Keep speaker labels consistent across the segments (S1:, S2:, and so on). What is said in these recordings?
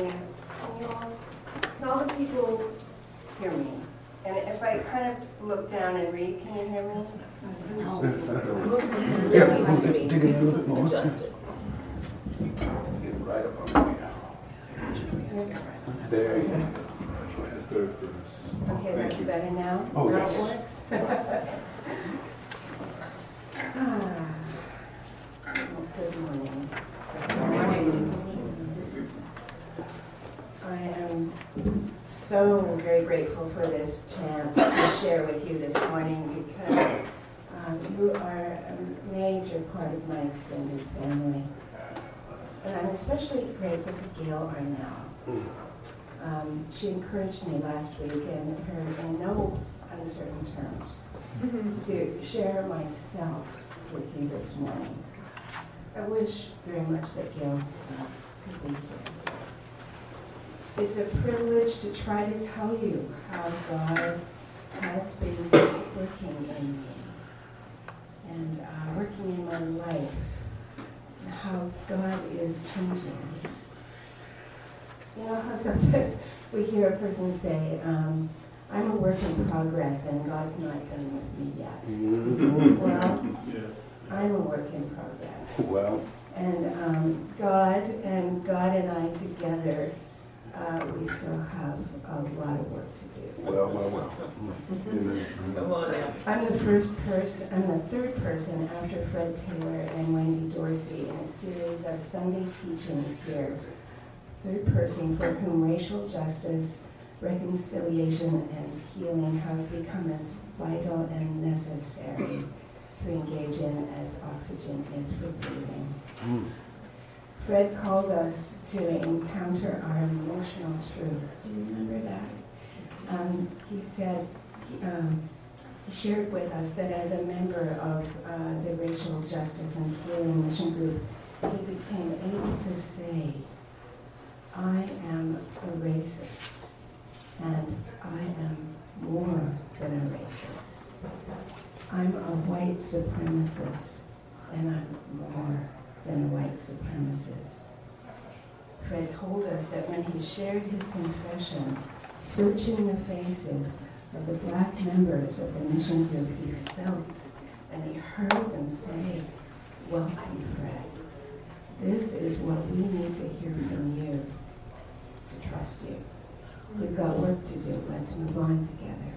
S1: Can all the people hear me? And if I kind of look down and read, can you hear me?
S2: Dig it a little bit more.
S3: Right up on me. There you go. That's good for us.
S1: Okay, that's better now?
S3: Oh,
S1: now
S3: yes.
S1: it works? Good morning. I am so very grateful for this chance to share with you this morning because you are a major part of my extended family. And I'm especially grateful to Gail Arnell. She encouraged me last week in no uncertain terms to share myself with you this morning. I wish very much that Gail could be here. It's a privilege to try to tell you how God has been working in me and working in my life, and how God is changing me. You know how sometimes we hear a person say, I'm a work in progress and God's not done with me yet. Well, I'm a work in progress.
S3: Well.
S1: And God and I together, we still have a lot of work to do.
S3: Well.
S4: Come on now.
S1: I'm the third person after Fred Taylor and Wendy Dorsey in a series of Sunday teachings here. Third person for whom racial justice, reconciliation, and healing have become as vital and necessary to engage in as oxygen is for breathing. Fred called us to encounter our emotional truth. Do you remember that? He said, he shared with us that as a member of the Racial Justice and Healing Mission Group, he became able to say, I am a racist, and I am more than a racist. I'm a white supremacist, and I'm more than a white supremacist. Fred told us that when he shared his confession, searching the faces of the black members of the mission group, he felt and he heard them say, welcome, Fred. This is what we need to hear from you to trust you. We've got work to do. Let's move on together.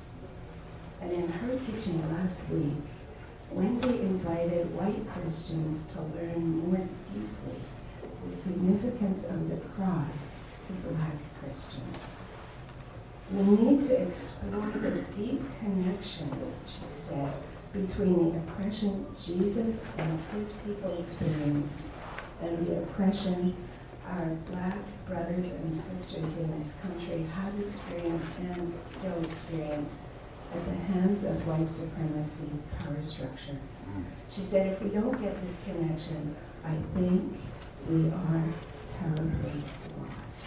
S1: And in her teaching last week, Wendy invited white Christians to learn more deeply the significance of the cross to black Christians. We need to explore the deep connection, she said, between the oppression Jesus and his people experienced and the oppression our black brothers and sisters in this country have experienced and still experience at the hands of white supremacy power structure. She said, if we don't get this connection, I think we are terribly lost.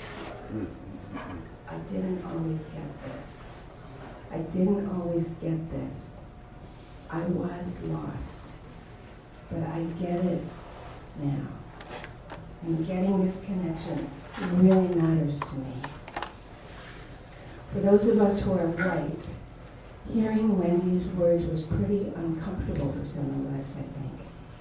S1: I didn't always get this. I didn't always get this. I was lost, but I get it now. And getting this connection really matters to me. For those of us who are white, hearing Wendy's words was pretty uncomfortable for some of us, I think.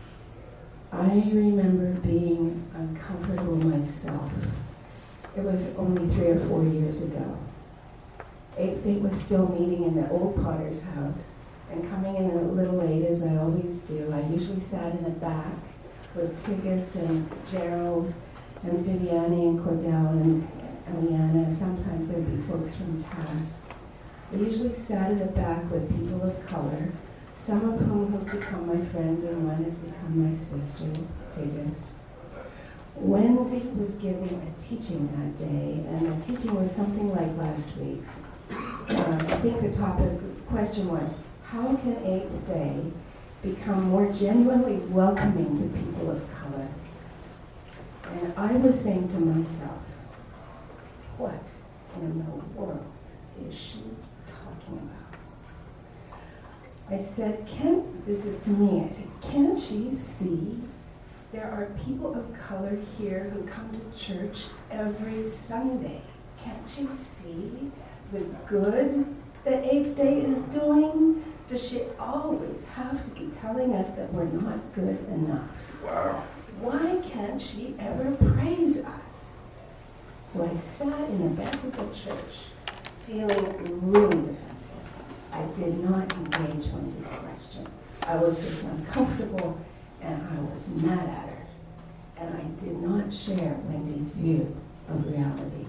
S1: I remember being uncomfortable myself. It was only 3 or 4 years ago. Eighth Day was still meeting in the old Potter's house, and coming in a little late, as I always do, I usually sat in the back with Tigist and Gerald and Viviane and Cordell and Eliana. Sometimes there'd be folks from TAS. I usually sat in the back with people of color, some of whom have become my friends and one has become my sister, Tigist. Wendy was giving a teaching that day, and the teaching was something like last week's. I think the question was, how can 8th Day become more genuinely welcoming to people of color? And I was saying to myself, what in the world is she talking about? I said, this is to me, I said, can't she see There are people of color here who come to church every Sunday. Can't she see the good that Eighth Day is doing? Does she always have to be telling us that we're not good enough?
S3: Wow.
S1: Why can't she ever praise us? So I sat in the back of the church feeling really defensive. I did not engage Wendy's question. I was just uncomfortable and I was mad at her. And I did not share Wendy's view of reality.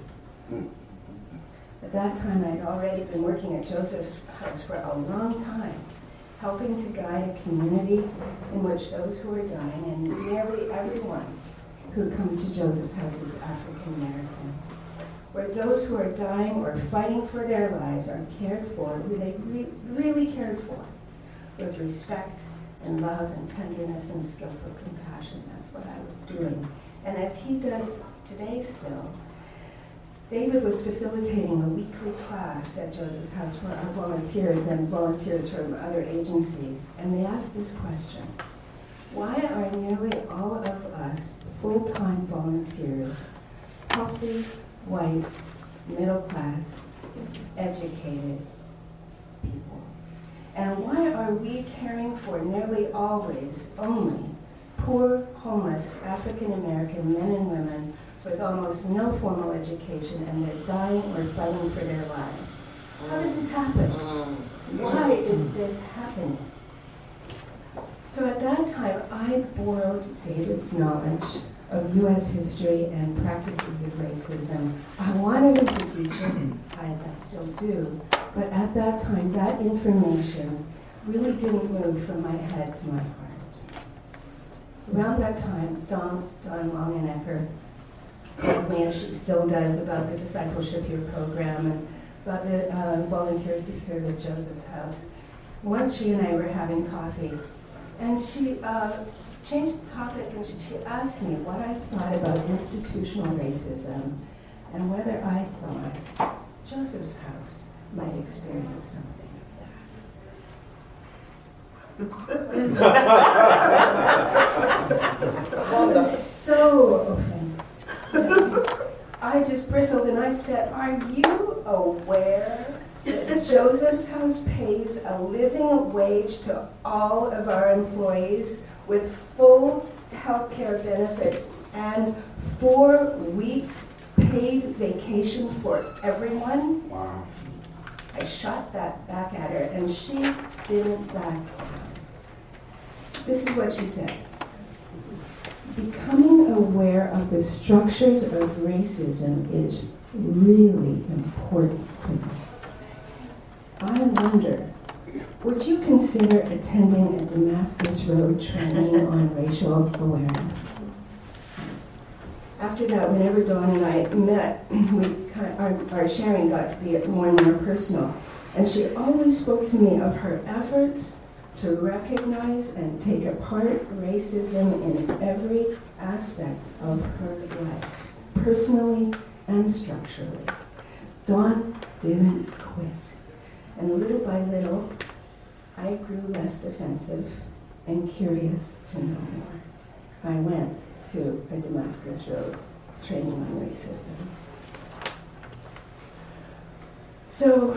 S1: At that time, I'd already been working at Joseph's House for a long time, helping to guide a community in which those who are dying, and nearly everyone who comes to Joseph's House is African American, where those who are dying or fighting for their lives are cared for, who they really cared for, with respect and love and tenderness and skillful compassion. That's what I was doing. And as he does today still, David was facilitating a weekly class at Joseph's House for our volunteers and volunteers from other agencies. And they asked this question: why are nearly all of us full-time volunteers healthy, white, middle class, educated people? And why are we caring for nearly always only poor, homeless, African American men and women with almost no formal education, and they're dying or fighting for their lives? How did this happen? Why is this happening? So at that time, I borrowed David's knowledge of U.S. history and practices of racism. I wanted him to teach it, as I still do, but at that time, that information really didn't move from my head to my heart. Around that time, Dawn Longenecker told me, as she still does, about the Discipleship Year program and about the volunteers who serve at Joseph's House. Once she and I were having coffee, and she changed the topic, and she asked me what I thought about institutional racism and whether I thought Joseph's House might experience something of that. I was so offended. I just bristled and I said, are you aware that Joseph's House pays a living wage to all of our employees with full health care benefits and 4 weeks paid vacation for everyone?
S3: Wow.
S1: I shot that back at her and she didn't back down. This is what she said: becoming aware of the structures of racism is really important to me. I wonder, would you consider attending a Damascus Road training on racial awareness? After that, whenever Dawn and I met, our sharing got to be more and more personal. And she always spoke to me of her efforts to recognize and take apart racism in every aspect of her life, personally and structurally. Dawn didn't quit. And little by little, I grew less defensive and curious to know more. I went to a Damascus Road training on racism. So,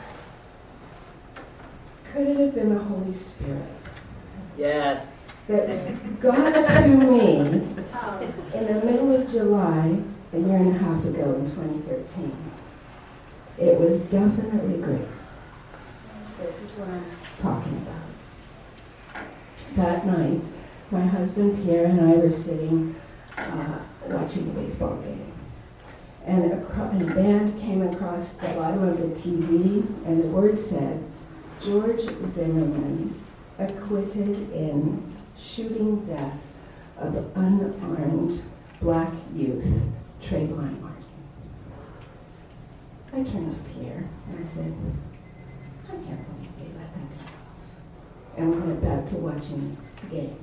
S1: could it have been the Holy Spirit?
S4: Yes.
S1: That got to me in the middle of July, a year and a half ago in 2013. It was definitely grace. This is what I'm talking about. That night, my husband Pierre and I were sitting watching a baseball game. And a band came across the bottom of the TV, and the word said, George Zimmerman acquitted in shooting death of unarmed black youth, Trayvon Martin. I turned to Pierre and I said, I can't believe they let that go. And we went back to watching the game.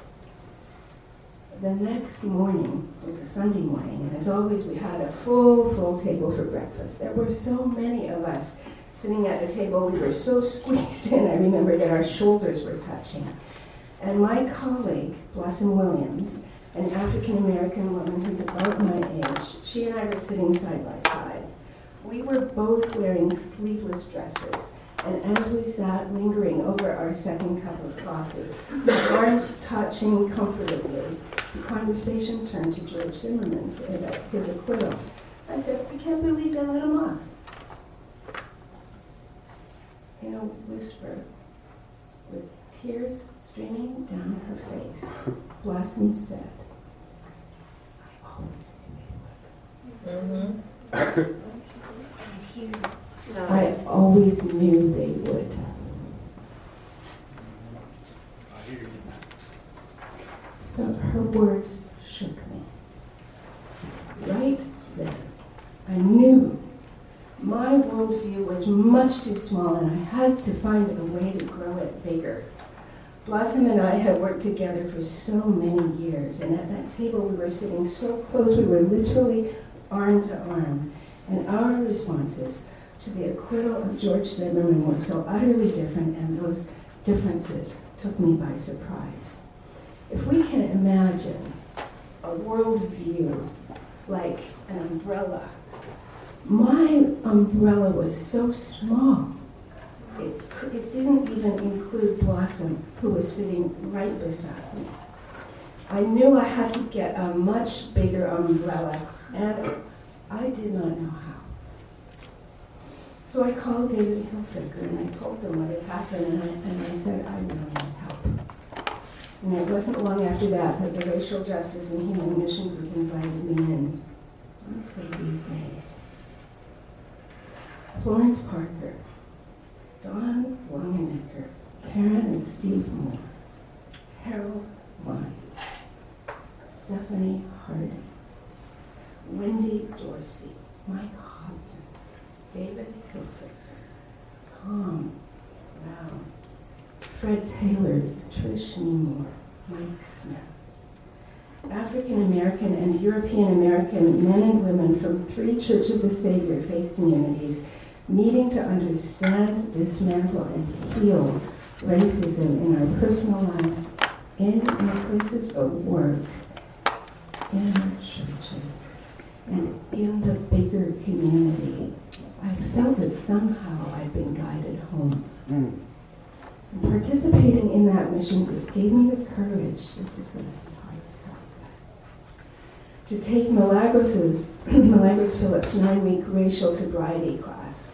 S1: The next morning, it was a Sunday morning, and as always, we had a full table for breakfast. There were so many of us sitting at the table. We were so squeezed in, I remember that our shoulders were touching. And my colleague, Blossom Williams, an African-American woman who's about my age. She and I were sitting side by side. We were both wearing sleeveless dresses, and as we sat lingering over our second cup of coffee, our arms touching comfortably, the conversation turned to George Zimmerman about his acquittal. I said, I can't believe they let him off. In a whisper, with tears streaming down her face, Blossom said, I always knew they would. I always knew they would. So her words shook me. Right then, I knew my worldview was much too small and I had to find a way to grow it bigger. Blossom and I had worked together for so many years, and at that table we were sitting so close, we were literally arm to arm, and our responses to the acquittal of George Zimmerman were so utterly different, and those differences took me by surprise. If we can imagine a worldview like an umbrella, my umbrella was so small, it didn't even include Blossom, who was sitting right beside me. I knew I had to get a much bigger umbrella, and I did not know how. So I called David Hilfiger and I told them what had happened, and I said, I really need help. And it wasn't long after that the Racial Justice and Healing Mission Group invited me in. Let me say these names. Florence Parker, Don Longenecker, Karen and Steve Moore, Harold Wine, Stephanie Harding, Wendy Dorsey, Mike Hopkins, David Hilfiger, Tom Brown, Fred Taylor, Trish Nemore, Mike Smith. African American and European American men and women from 3 Church of the Savior faith communities meeting to understand, dismantle, and heal racism in our personal lives, in our places of work, in our churches, and in the bigger community. I felt that somehow I'd been guided home. And participating in that mission group gave me the courage, this is what I to take Milagros Phillips' 9-week racial sobriety class.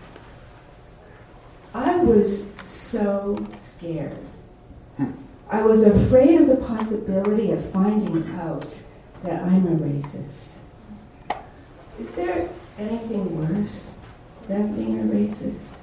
S1: I was so scared. I was afraid of the possibility of finding out that I'm a racist. Is there anything worse than being a racist?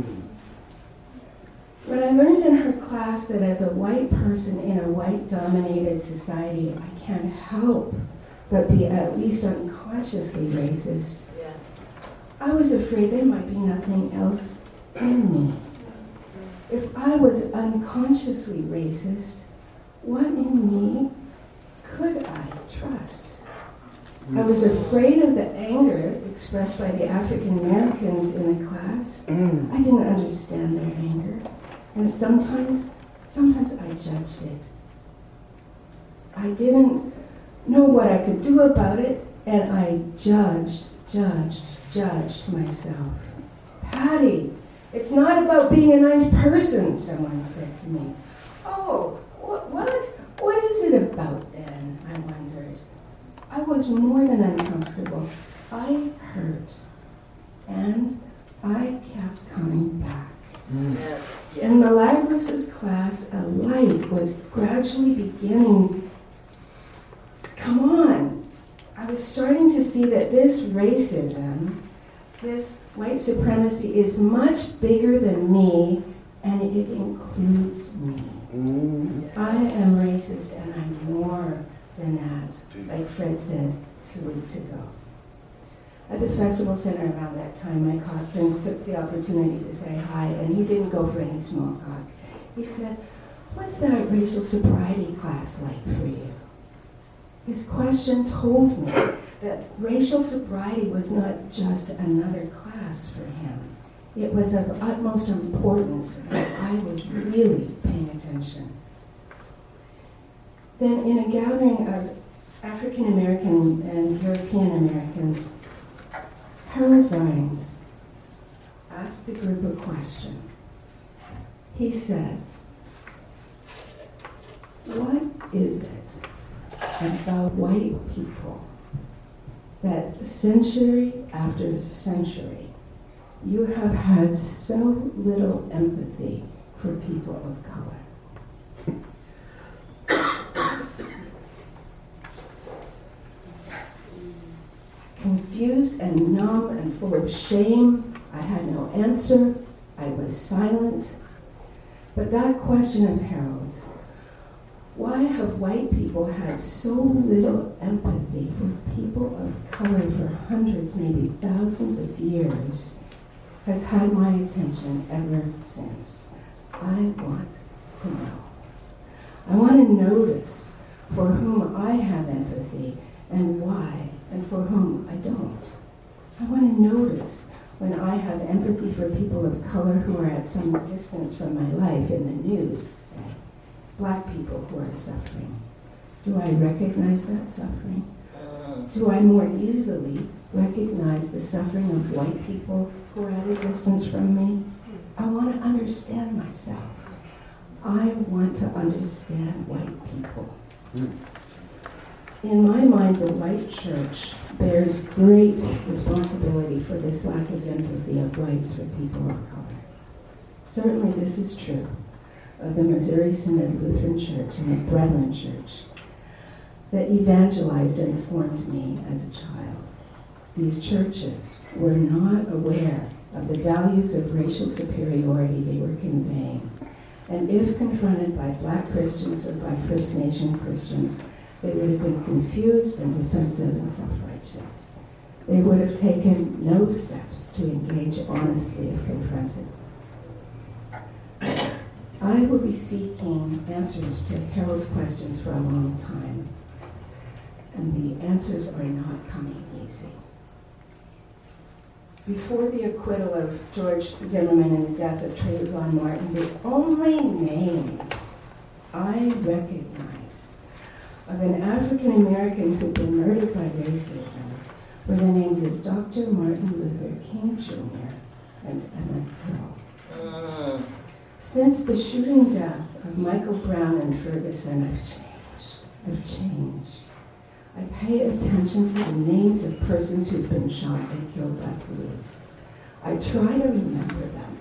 S1: When I learned in her class that as a white person in a white-dominated society, I can't help but be at least unconsciously racist,
S4: Yes.
S1: I was afraid there might be nothing else in me. If I was unconsciously racist, what in me could I trust? I was afraid of the anger expressed by the African Americans in the class. I didn't understand their anger, and sometimes I judged it. I didn't know what I could do about it, and I judged myself. Patty, it's not about being a nice person, someone said to me. Oh, what is it about then, I wondered. I was more than uncomfortable. I hurt, and I kept coming back.
S4: Yes.
S1: In Milagros' class, a light was gradually beginning to come on. I was starting to see that this racism, this white supremacy, is much bigger than me, and it includes me. I am racist, and I'm more than that, like Fred said 2 weeks ago. At the festival center around that time, Mike Hopkins took the opportunity to say hi, and he didn't go for any small talk. He said, "What's that racial sobriety class like for you?" His question told me that racial sobriety was not just another class for him. It was of utmost importance, and I was really paying attention. Then in a gathering of African American and European Americans, Harold Vines asked the group a question. He said, "What is it about white people that century after century you have had so little empathy for people of color?" Confused and numb and full of shame, I had no answer. I was silent. But that question of Harold's, why have white people had so little empathy for people of color for hundreds, maybe thousands of years, has had my attention ever since. I want to know. I want to notice for whom I have empathy and why, and for whom I don't. I want to notice when I have empathy for people of color who are at some distance from my life in the news, say, Black people who are suffering. Do I recognize that suffering? Do I more easily recognize the suffering of white people who are at a distance from me? I want to understand myself. I want to understand white people. In my mind, the white church bears great responsibility for this lack of empathy of whites for people of color. Certainly this is true of the Missouri Synod Lutheran Church and the Brethren Church that evangelized and formed me as a child. These churches were not aware of the values of racial superiority they were conveying. And if confronted by Black Christians or by First Nation Christians, they would have been confused and defensive and self-righteous. They would have taken no steps to engage honestly if confronted. I will be seeking answers to Harold's questions for a long time, and the answers are not coming easy. Before the acquittal of George Zimmerman and the death of Trayvon Martin, the only names I recognized of an African American who'd been murdered by racism were the names of Dr. Martin Luther King Jr. and Emmett Till. Since the shooting death of Michael Brown in Ferguson, I've changed. I pay attention to the names of persons who've been shot and killed by police. I try to remember them.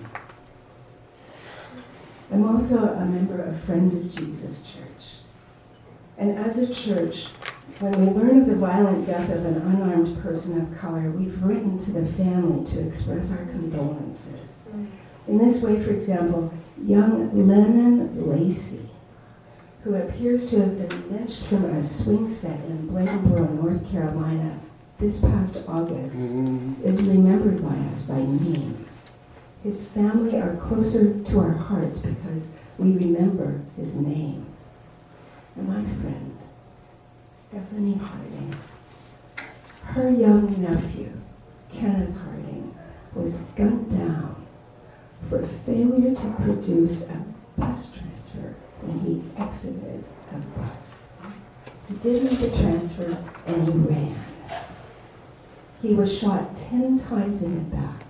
S1: I'm also a member of Friends of Jesus Church. And as a church, when we learn of the violent death of an unarmed person of color, we've written to the family to express our condolences. In this way, for example, young Lennon Lacey, who appears to have been lynched from a swing set in Bladensboro, North Carolina, this past August, is remembered by us by name. His family are closer to our hearts because we remember his name. And my friend, Stephanie Harding, her young nephew, Kenneth Harding, was gunned down for failure to produce a bus transfer when he exited a bus. He didn't get the transfer and he ran. He was shot 10 times in the back.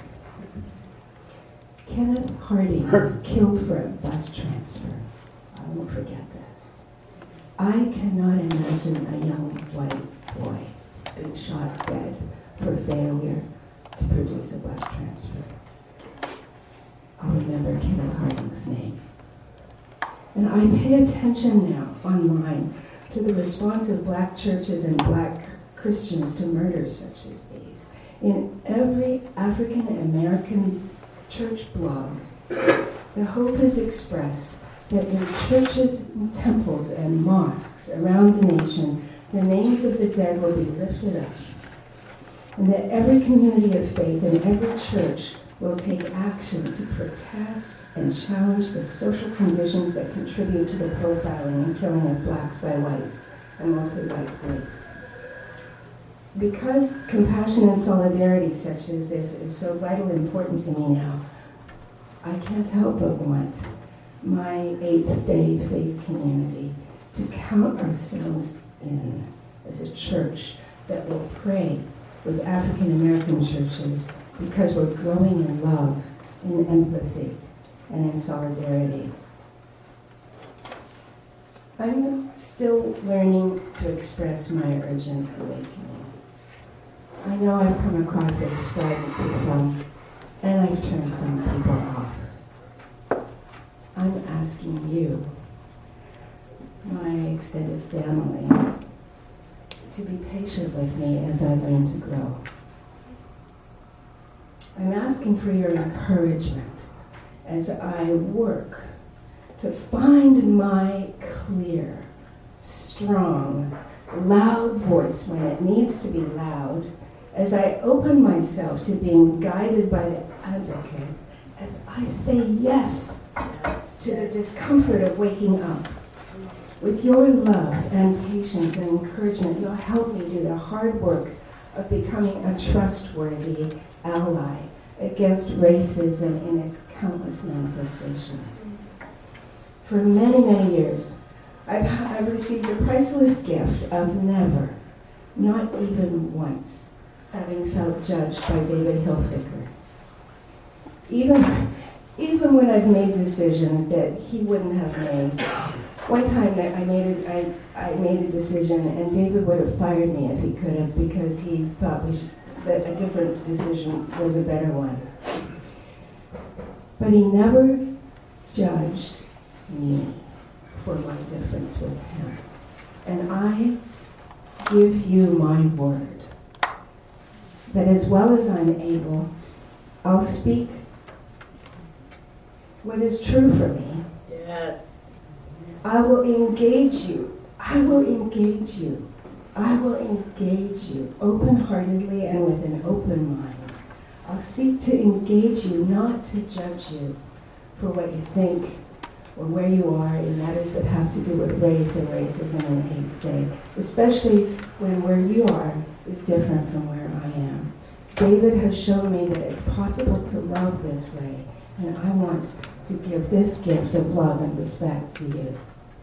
S1: Kenneth Harding was killed for a bus transfer. I won't forget this. I cannot imagine a young white boy being shot dead for failure to produce a bus transfer. I'll remember Kenneth Harding's name. And I pay attention now online to the response of Black churches and Black Christians to murders such as these. In every African American church blog, the hope is expressed that in churches, temples, and mosques around the nation, the names of the dead will be lifted up, and that every community of faith and every church will take action to protest and challenge the social conditions that contribute to the profiling and killing of blacks by whites, and mostly white police. Because compassion and solidarity such as this is so vitally important to me now, I can't help but want my 8th day faith community to count ourselves in as a church that will pray with African American churches because we're growing in love, in empathy, and in solidarity. I'm still learning to express my urgent awakening. I know I've come across as strident to some, and I've turned some people off. I'm asking you, my extended family, to be patient with me as I learn to grow. I'm asking for your encouragement as I work to find my clear, strong, loud voice when it needs to be loud, as I open myself to being guided by the advocate, as I say yes to the discomfort of waking up. With your love and patience and encouragement, you'll help me do the hard work of becoming a trustworthy ally against racism in its countless manifestations. For many, many years, I've received the priceless gift of never, not even once, having felt judged by David Hilfiker. Even when I've made decisions that he wouldn't have made. One time that I made a decision, and David would have fired me if he could have, because he thought that a different decision was a better one. But he never judged me for my difference with him. And I give you my word that as well as I'm able, I'll speak what is true for me.
S4: Yes.
S1: I will engage you. I will engage you. I will engage you open-heartedly and with an open mind. I'll seek to engage you, not to judge you for what you think or where you are in matters that have to do with race and racism and Eighth Day, especially when where you are is different from where I am. David has shown me that it's possible to love this way, and I want to give this gift of love and respect to you.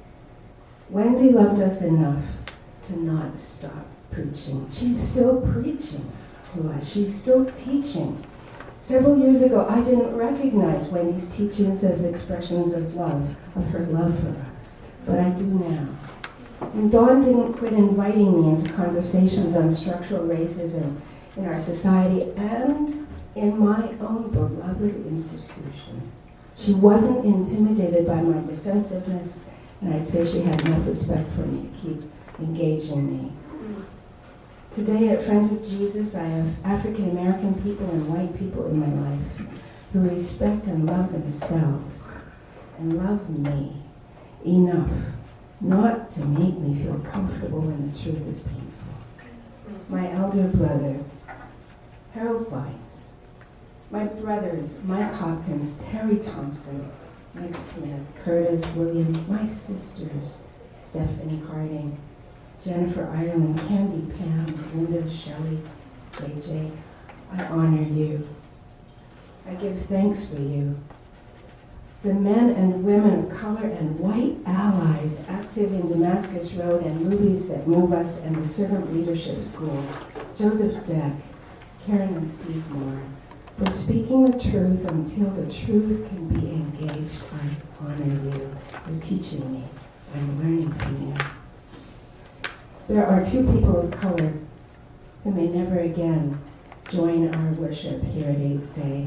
S1: Wendy loved us enough to not stop preaching. She's still preaching to us. She's still teaching. Several years ago, I didn't recognize Wendy's teachings as expressions of love, of her love for us, but I do now. And Dawn didn't quit inviting me into conversations on structural racism in our society and in my own beloved institution. She wasn't intimidated by my defensiveness, and I'd say she had enough respect for me to keep engaging me. Today at Friends of Jesus, I have African American people and white people in my life who respect and love themselves and love me enough not to make me feel comfortable when the truth is painful. My elder brother, Harold Vines, my brothers, Mike Hopkins, Terry Thompson, Mike Smith, Curtis, William, my sisters, Stephanie Harding, Jennifer Ireland, Candy, Pam, Linda, Shelley, JJ, I honor you. I give thanks for you. The men and women of color and white allies active in Damascus Road and Movies That Move Us and the Servant Leadership School, Joseph Deck, Karen and Steve Moore, for speaking the truth until the truth can be engaged. I honor you. You're teaching me. I'm learning from you. There are two people of color who may never again join our worship here at Eighth Day,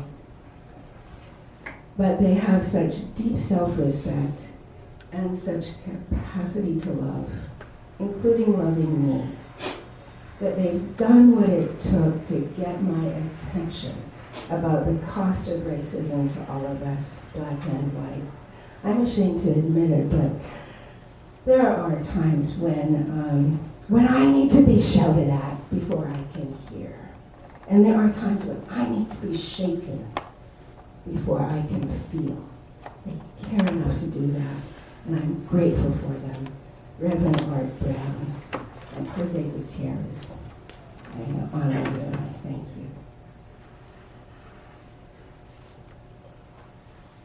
S1: but they have such deep self-respect and such capacity to love, including loving me, that they've done what it took to get my attention about the cost of racism to all of us, black and white. I'm ashamed to admit it, but there are times when I need to be shouted at before I can hear. And there are times when I need to be shaken before I can feel. They care enough to do that, and I'm grateful for them. Reverend Art Brown and Jose Gutierrez, I honor you and I thank you.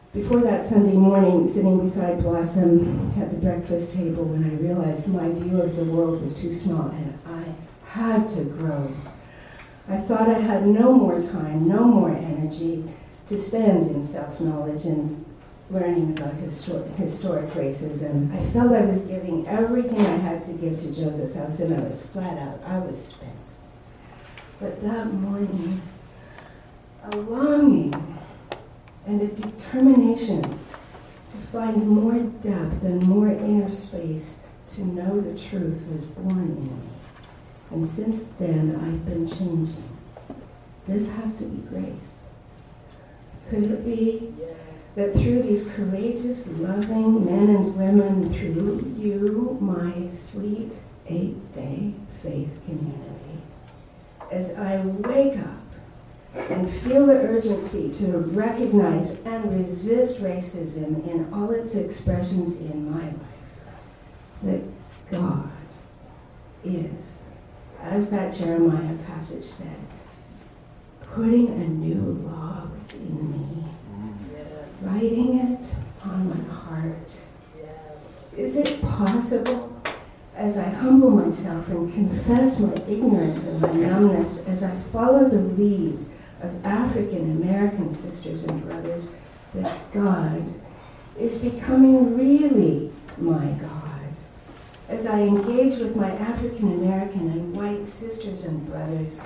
S1: Before that Sunday morning, sitting beside Blossom at the breakfast table, when I realized my view of the world was too small and I had to grow, I thought I had no more time, no more energy to spend in self-knowledge and learning about historic racism. I felt I was giving everything I had to give to Joseph's House, and I was flat out. I was spent. But that morning, a longing and a determination to find more depth and more inner space to know the truth was born in me. And since then, I've been changing. This has to be grace. Could it be that through these courageous, loving men and women, through you, my sweet 8th day faith community, as I wake up and feel the urgency to recognize and resist racism in all its expressions in my life, that God is, as that Jeremiah passage said, putting a new law within me, writing it on my heart. Is it possible, as I humble myself and confess my ignorance and my numbness, as I follow the lead of African American sisters and brothers, that God is becoming really my God? As I engage with my African American and white sisters and brothers,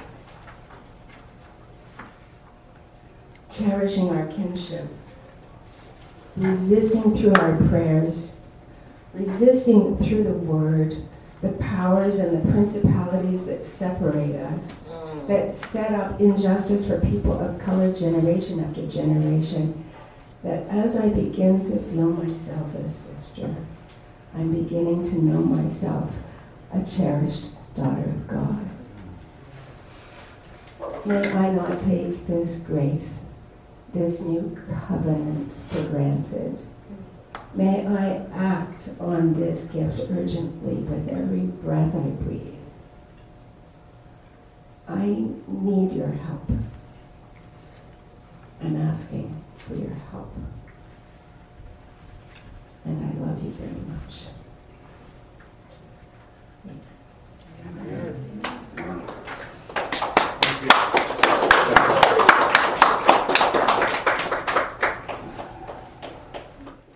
S1: cherishing our kinship, resisting through our prayers, resisting through the word, the powers and the principalities that separate us, that set up injustice for people of color generation after generation, that as I begin to feel myself a sister, I'm beginning to know myself a cherished daughter of God. May I not take this grace, this new covenant for granted. May I act on this gift urgently with every breath I breathe. I need your help. I'm asking for your help. And I love you very much. Amen.